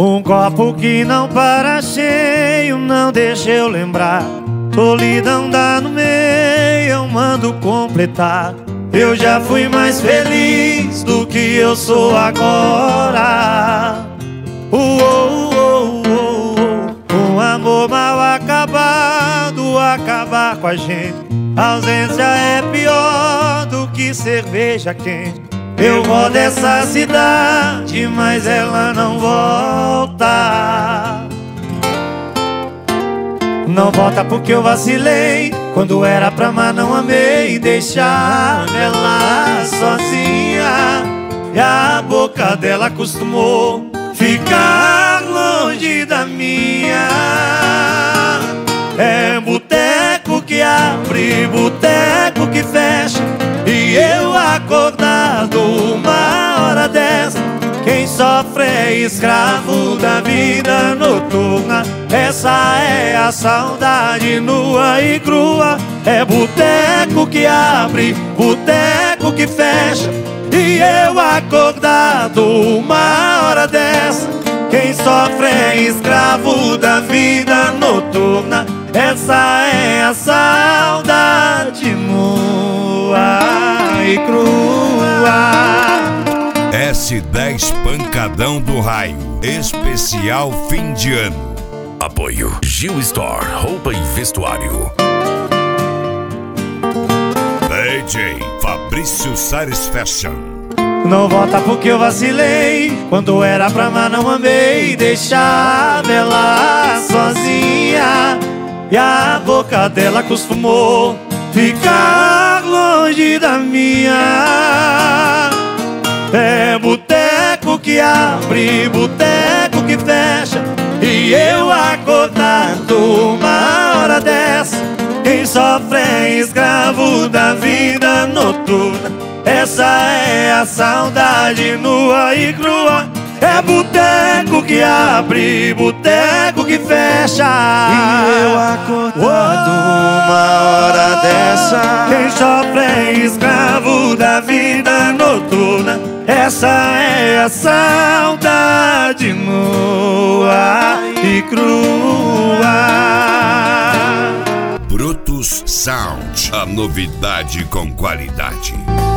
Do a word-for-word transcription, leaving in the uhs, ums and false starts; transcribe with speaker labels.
Speaker 1: Um copo que não para cheio, não deixa eu lembrar. Solidão dá no meio, eu mando completar. Eu já fui mais feliz do que eu sou agora. Uou, uou, uou, uou. Um amor mal acabado acabar com a gente. A ausência é pior do que cerveja quente. Eu rodo essa cidade, mas ela não volta. Não volta porque eu vacilei. Quando era pra amar não amei. Deixar ela sozinha, e a boca dela acostumou ficar longe da minha. É boteco que abre, boteco que fecha, e eu acordado uma hora dessa. Quem sofre é escravo da vida noturna. Essa é a saudade nua e crua. É boteco que abre, boteco que fecha, e eu acordado uma hora dessa. Quem sofre é escravo da vida noturna. Essa é a saudade nua e crua.
Speaker 2: S dez Pancadão do Raio, especial fim de ano.
Speaker 3: Apoio Gil Store, roupa e vestuário.
Speaker 2: D J Fabrício Sares Fashion.
Speaker 1: Não volta porque eu vacilei. Quando era pra amar não amei. Deixava ela sozinha, e a boca dela acostumou ficar longe da minha. É boteco que abre, boteco que fecha, e eu acordado uma hora dessa. Quem sofre é escravo da vida noturna. Essa é a saudade nua e crua. É boteco que abre, boteco que fecha,
Speaker 4: e eu acordado uma hora dessa.
Speaker 1: Quem sofre é escravo da vida noturna. Essa é a saudade nua e crua.
Speaker 2: Brutus Sound, a novidade com qualidade.